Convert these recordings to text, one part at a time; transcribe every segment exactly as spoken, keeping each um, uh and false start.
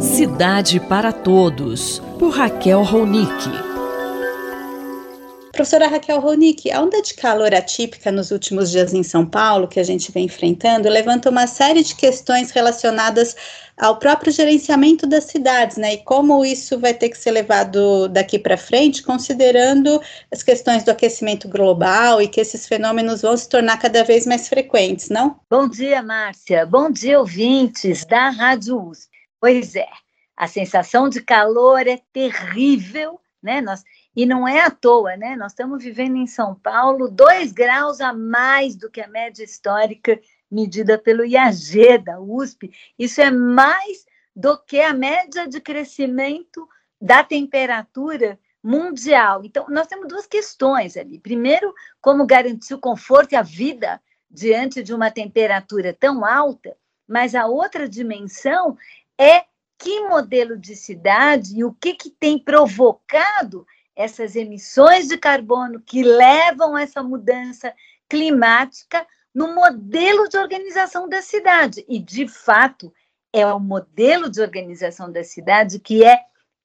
Cidade para Todos, por Raquel Ronick. Professora Raquel Ronick, a onda de calor atípica nos últimos dias em São Paulo, que a gente vem enfrentando, levanta uma série de questões relacionadas ao próprio gerenciamento das cidades, né? E como isso vai ter que ser levado daqui para frente, considerando as questões do aquecimento global e que esses fenômenos vão se tornar cada vez mais frequentes, não? Bom dia, Márcia. Bom dia, ouvintes da Rádio U S P. Pois é, a sensação de calor é terrível, né? Nós, e não é à toa, né? Nós estamos vivendo em São Paulo dois graus a mais do que a média histórica medida pelo I A G da U S P. Isso é mais do que a média de crescimento da temperatura mundial. Então, nós temos duas questões ali. Primeiro, como garantir o conforto e a vida diante de uma temperatura tão alta, mas a outra dimensão é que modelo de cidade e o que, que tem provocado essas emissões de carbono que levam a essa mudança climática no modelo de organização da cidade. E, de fato, é o modelo de organização da cidade que é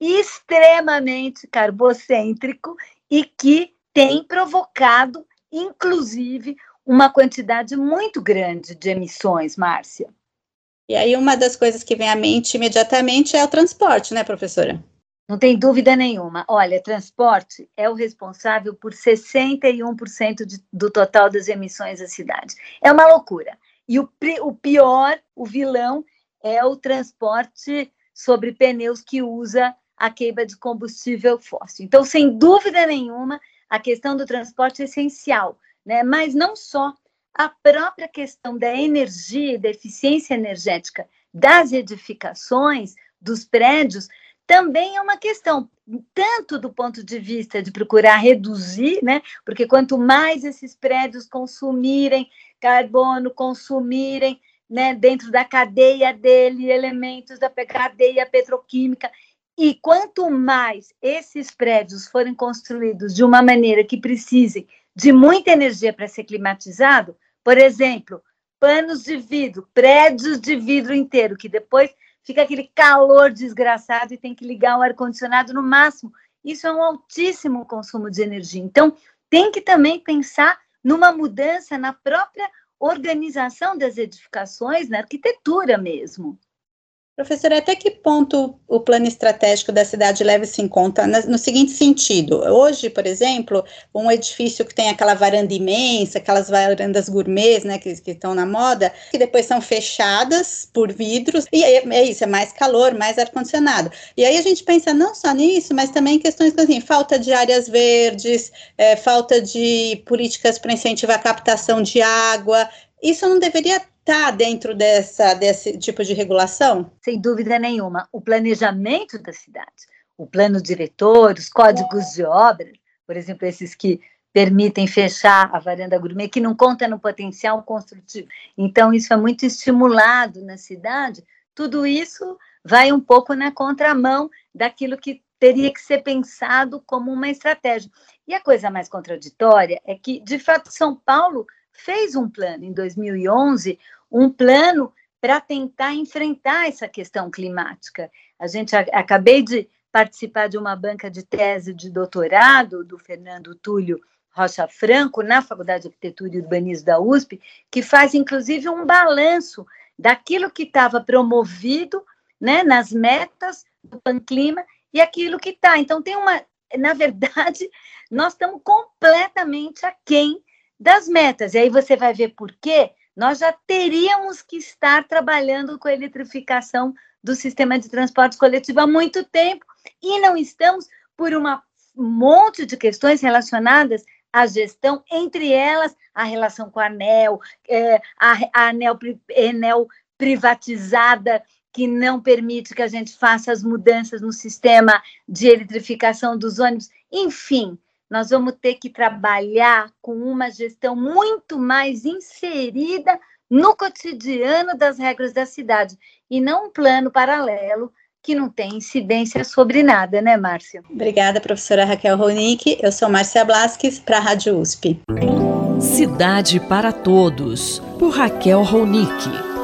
extremamente carbocêntrico e que tem provocado, inclusive, uma quantidade muito grande de emissões, Márcia. E aí uma das coisas que vem à mente imediatamente é o transporte, né, professora? Não tem dúvida nenhuma. Olha, transporte é o responsável por sessenta e um por cento de, do total das emissões da cidade. É uma loucura. E o, o pior, o vilão, é o transporte sobre pneus que usa a queima de combustível fóssil. Então, sem dúvida nenhuma, a questão do transporte é essencial, né? Mas não só. A própria questão da energia e da eficiência energética das edificações, dos prédios, também é uma questão, tanto do ponto de vista de procurar reduzir, né? Porque quanto mais esses prédios consumirem carbono, consumirem, né, dentro da cadeia dele, elementos da cadeia petroquímica, e quanto mais esses prédios forem construídos de uma maneira que precisem de muita energia para ser climatizado, por exemplo, panos de vidro, prédios de vidro inteiro, que depois fica aquele calor desgraçado e tem que ligar o ar-condicionado no máximo. Isso é um altíssimo consumo de energia. Então, tem que também pensar numa mudança na própria organização das edificações, na arquitetura mesmo. Professora, até que ponto o plano estratégico da cidade leva isso em conta? No seguinte sentido, hoje, por exemplo, um edifício que tem aquela varanda imensa, aquelas varandas gourmets, né, que, que estão na moda, que depois são fechadas por vidros, e é, é isso, é mais calor, mais ar-condicionado. E aí a gente pensa não só nisso, mas também em questões assim, falta de áreas verdes, é, falta de políticas para incentivar a captação de água. Isso não deveria estar dentro dessa, desse tipo de regulação? Sem dúvida nenhuma. O planejamento da cidade, o plano diretor, os códigos de obra, por exemplo, esses que permitem fechar a varanda gourmet, que não conta no potencial construtivo. Então, isso é muito estimulado na cidade. Tudo isso vai um pouco na contramão daquilo que teria que ser pensado como uma estratégia. E a coisa mais contraditória é que, de fato, São Paulo fez um plano em dois mil e onze, um plano para tentar enfrentar essa questão climática. A gente a, acabei de participar de uma banca de tese de doutorado do Fernando Túlio Rocha Franco, na Faculdade de Arquitetura e Urbanismo da U S P, que faz, inclusive, um balanço daquilo que estava promovido, né, nas metas do Panclima e aquilo que está. Então, tem uma... Na verdade, nós estamos completamente aquém das metas. E aí você vai ver por quê. Nós já teríamos que estar trabalhando com a eletrificação do sistema de transporte coletivo há muito tempo e não estamos por um monte de questões relacionadas à gestão, entre elas a relação com a ANEEL, é, a, a ANEEL, ANEEL privatizada, que não permite que a gente faça as mudanças no sistema de eletrificação dos ônibus. Enfim, nós vamos ter que trabalhar com uma gestão muito mais inserida no cotidiano das regras da cidade, e não um plano paralelo que não tem incidência sobre nada, né, Márcia? Obrigada, professora Raquel Ronick. Eu sou Márcia Blasques, para a Rádio U S P. Cidade para Todos, por Raquel Ronick.